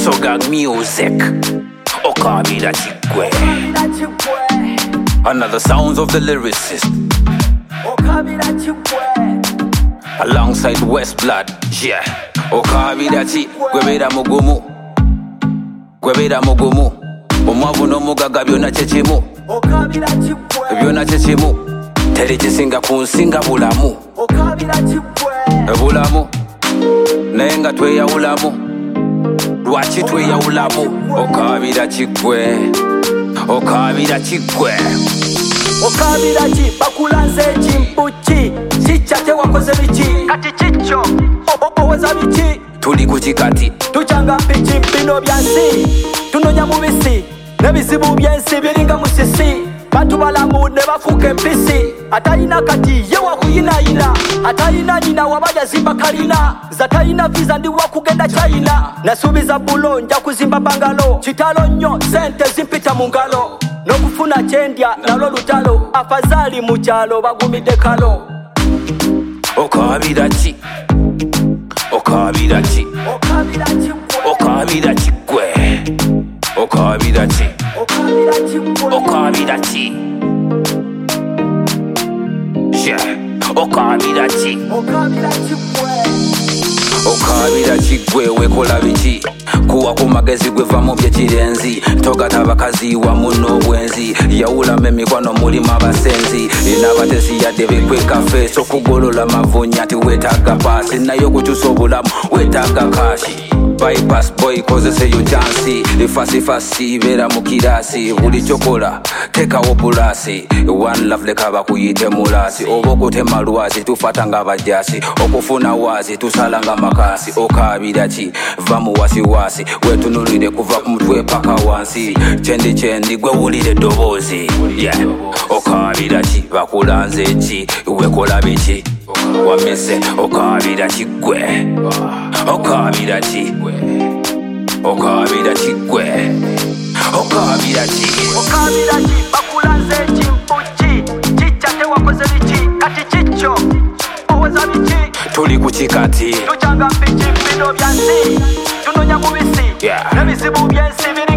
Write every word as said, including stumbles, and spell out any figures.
Soga music. Okabira Chikwe. Another sounds of the lyricist. Okabira Chikwe. Alongside West Blood. Yeah. Okabira Chi. Gwebera mugumu. Gwebera mugumu. Omwavu n'omugaga byonna kyekimu. Okabira Chikwe. Byonna kyekimu. Teri kisinga ku nsinga bulamu. Okabira Chikwe. Bulamu. Naye nga tweyawulamu. Lwaki tweyawulamu? Okabira Chikwe. Okabira Chikwe. Okabira Chi. Bakulanze ekimpuki. Kikyate wakoze biki? Kati kikyo. Oweza biki? Tuli ku kikati. Tukyanga mpiki mpino byansi. Tunonya mubisi. N'ebizibu byensi biringa musisi. Bantu balamu ne bafuuka empisi. Atalina kati ye wakuyinayina. Atalina nyina wabaja zimba kalina. Zatalina visa ndi wakugenda China. Nasubiza bulo nja kuzimba bangalo. Kitalo nnyo sente zimpita mu ngalo. N'okufuna kyendya nalwo lutalo. Afazali mu kyalo bagumidde kalo. Okabira Chi. Okabira Chi. Okabira Chikwe. Okabira Chikwe. Okabira Chi. Okabira Chikwe. Okabira Chi. Yeah. Okabira Chi. Okabira Chikwe. Okabira Chikwe wekola biki? Kuwa ku magezi gweva mu byekirenzi. Togata abakazi wamu n'obwenzi. Yawulamu emikwano mulimu abasenzi. N'abatesi yadde bekweka feesi. Okugolola mavunya ti weetaaga paasi. Naye okukyusa obulamu weetaaga kashi. Bypass boy kozese yo chansi. Ifasi fasi beera mu kirasi. Buli kyokola tekawo pulasi. One love leka bakuyite mulasi. Oba okutema lwazi tufata nga bajasi. Okufuna wazi tusala nga makasi. Okabira Chi va mu wasiwasi. Wetunulire kuva ku mutwe paka wansi. Kyendi kyendi gwe wulire eddoboozi. Yeah. Okabira Chi bakulanze ki? Wekola biki? Wamise Okabira Chikwe. Okabira Chi. Okabira Chikwe. Okabira Chi. Okabira Chi. Bakulanze ekimpuki. Kikyate wakoze biki? Kati kikyo. Oweza biki? Tuli ku kikati. Tukyanga mpiki mpino byansi. Tunonya mubisi. Yeah. N'ebizibu byensi biri